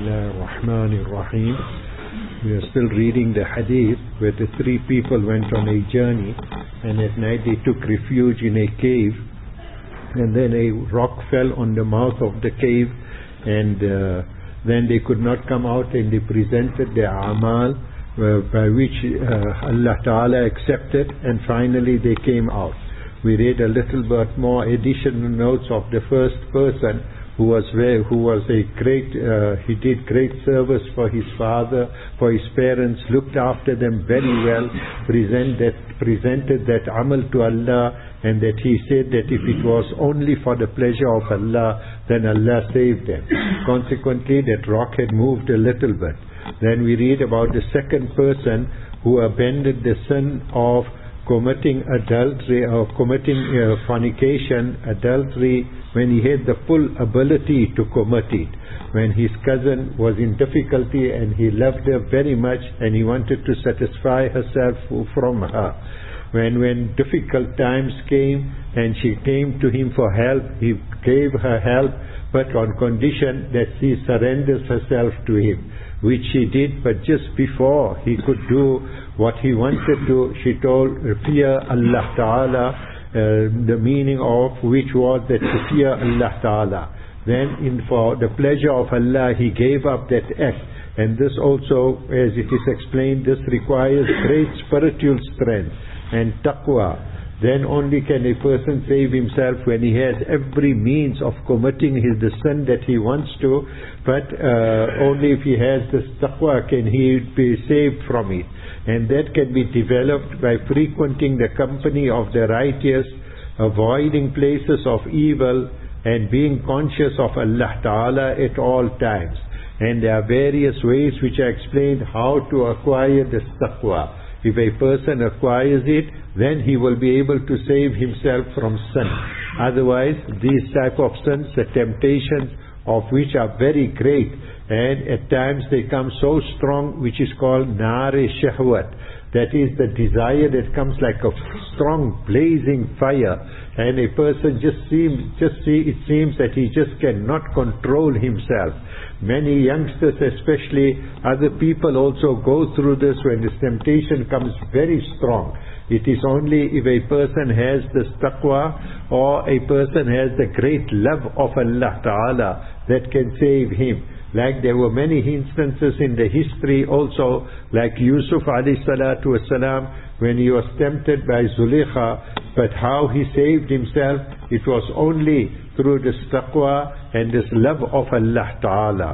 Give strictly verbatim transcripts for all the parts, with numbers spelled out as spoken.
Bismillahir Rahmanir Rahim. We are still reading the hadith where the three people went on a journey, and at night they took refuge in a cave, and then a rock fell on the mouth of the cave, and uh, then they could not come out, and they presented their amal uh, by which uh, Allah Ta'ala accepted, and finally they came out. We read a little bit more additional notes of the first person who was very, who was a great, uh, he did great service for his father, for his parents, looked after them very well, present that, presented that amal to Allah, and that he said that if it was only for the pleasure of Allah, then Allah saved them. Consequently, that rock had moved a little bit. Then we read about the second person who abandoned the sin of committing adultery or committing uh, fornication, adultery, when he had the full ability to commit it. When his cousin was in difficulty and he loved her very much and he wanted to satisfy herself from her. When, when difficult times came and she came to him for help, he gave her help, but on condition that she surrenders herself to him, which she did. But just before he could do what he wanted to, she told, fear Allah Ta'ala, uh, the meaning of which was that to fear Allah Ta'ala. Then in for the pleasure of Allah, he gave up that act. And this also, as it is explained, this requires great spiritual strength and taqwa. Then only can a person save himself when he has every means of committing his the sin that he wants to, but uh, only if he has this taqwa can he be saved from it. And that can be developed by frequenting the company of the righteous, avoiding places of evil, and being conscious of Allah Ta'ala at all times. And there are various ways which I explained how to acquire this taqwa. If a person acquires it, then he will be able to save himself from sin. Otherwise, these type of sins, the temptations of which are very great, and at times they come so strong, which is called nare shahwat. That is the desire that comes like a strong blazing fire, and a person just seems, just see, it seems that he just cannot control himself. Many youngsters, especially other people, also go through this when this temptation comes very strong. It is only if a person has this taqwa or a person has the great love of Allah Ta'ala that can save him. Like there were many instances in the history also, like Yusuf alayhi salatu wasalam, when he was tempted by Zulaykha, but how he saved himself, it was only through this taqwa and this love of Allah Ta'ala.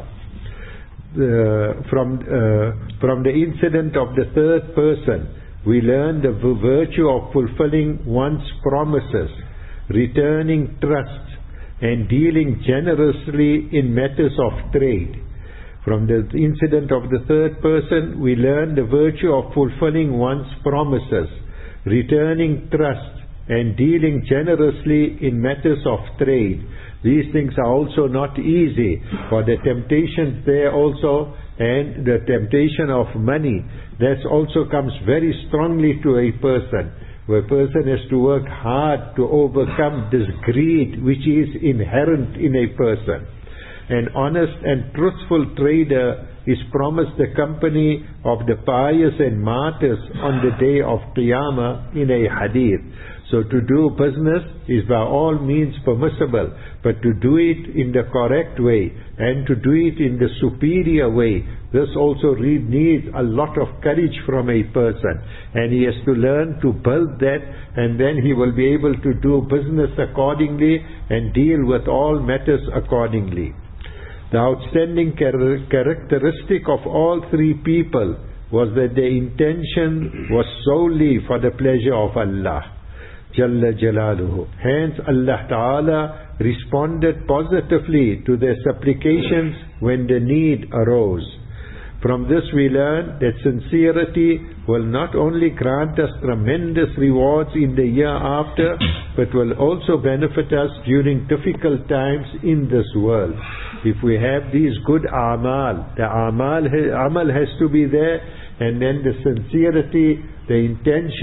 Uh, from, uh, from the incident of the third person, we learn the virtue of fulfilling one's promises, returning trust, and dealing generously in matters of trade. From the incident of the third person, we learn the virtue of fulfilling one's promises, returning trust, and dealing generously in matters of trade. These things are also not easy, for the temptations there also, and the temptation of money, that also comes very strongly to a person, where a person has to work hard to overcome this greed which is inherent in a person. An honest and truthful trader is promised the company of the pious and martyrs on the day of Qiyamah in a hadith. So to do business is by all means permissible, but to do it in the correct way and to do it in the superior way, this also needs a lot of courage from a person, and he has to learn to build that, and then he will be able to do business accordingly and deal with all matters accordingly. The outstanding char- characteristic of all three people was that their intention was solely for the pleasure of Allah Jalla Jalaluhu. Hence Allah Ta'ala responded positively to their supplications when the need arose. From this we learn that sincerity will not only grant us tremendous rewards in the year after, but will also benefit us during difficult times in this world. If we have these good amal, the amal, amal has to be there, and then the sincerity, the intention,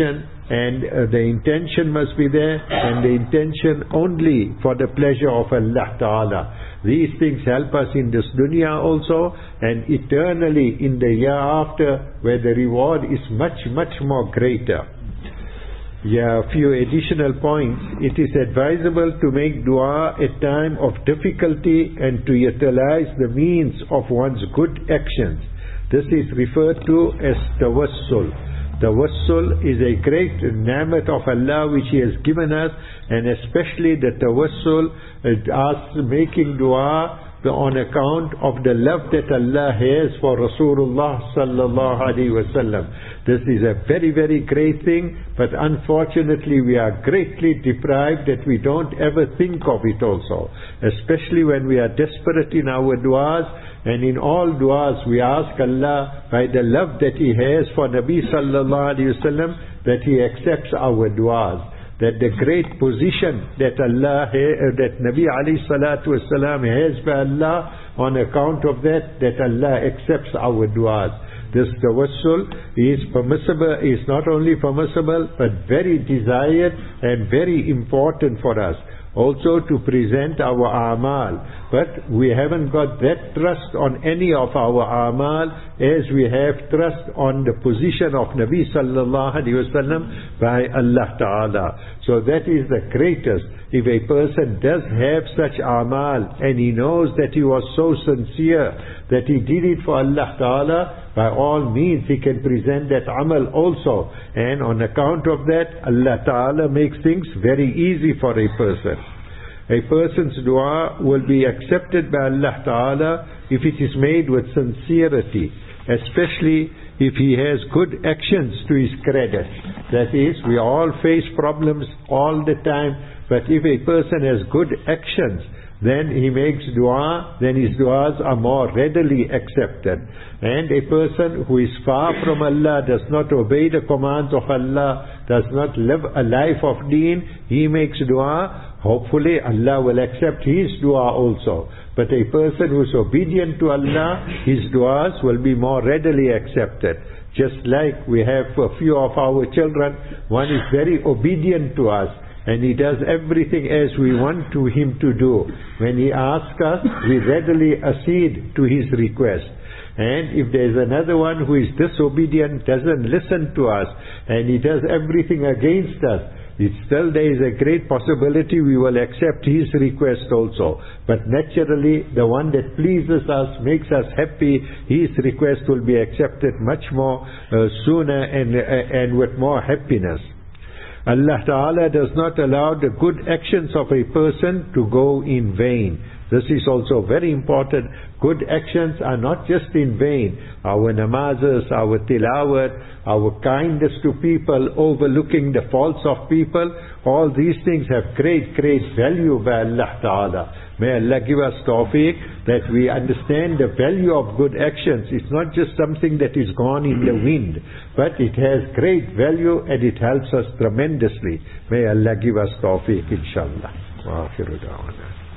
and uh, the intention must be there, and the intention only for the pleasure of Allah Ta'ala. These things help us in this dunya also, and eternally in the year after, where the reward is much, much more greater. Yeah, a few additional points. It is advisable to make dua at time of difficulty and to utilize the means of one's good actions. This is referred to as tawassul. Tawassul is a great ni'mat of Allah which He has given us, and especially the tawassul, us making dua on account of the love that Allah has for Rasulullah sallallahu alaihi wasallam. This is a very, very great thing, but unfortunately we are greatly deprived that we don't ever think of it also. Especially when we are desperate in our du'as, and in all du'as we ask Allah by the love that He has for Nabi sallallahu alaihi wasallam that He accepts our du'as. That the great position that Allah, that Nabi alayhi salatu wasalam has by Allah, on account of that, that Allah accepts our du'as. This tawassul is permissible, is not only permissible, but very desired and very important for us. Also to present our a'mal. But we haven't got that trust on any of our a'mal as we have trust on the position of Nabi sallallahu alaihi wasallam by Allah Ta'ala. So that is the greatest. If a person does have such a'mal and he knows that he was so sincere that he did it for Allah Ta'ala, by all means he can present that amal also. And on account of that, Allah Ta'ala makes things very easy for a person. A person's dua will be accepted by Allah Ta'ala if it is made with sincerity, especially if he has good actions to his credit. That is, we all face problems all the time, but if a person has good actions, then he makes dua, then his duas are more readily accepted. And a person who is far from Allah, does not obey the commands of Allah, does not live a life of deen, he makes dua, hopefully Allah will accept his dua also. But a person who is obedient to Allah, his duas will be more readily accepted. Just like we have a few of our children, one is very obedient to us, and he does everything as we want to him to do. When he asks us, we readily accede to his request. And if there is another one who is disobedient, doesn't listen to us, and he does everything against us, it still there is a great possibility we will accept his request also. But naturally, the one that pleases us, makes us happy, his request will be accepted much more uh, sooner and, uh, and with more happiness. Allah Ta'ala does not allow the good actions of a person to go in vain. This is also very important. Good actions are not just in vain. Our namazes, our tilawat, our kindness to people, overlooking the faults of people, all these things have great, great value by Allah Ta'ala. May Allah give us tawfiq that we understand the value of good actions. It's not just something that is gone in the wind, but it has great value and it helps us tremendously. May Allah give us tawfiq, inshallah. Wa akhiru da'wana.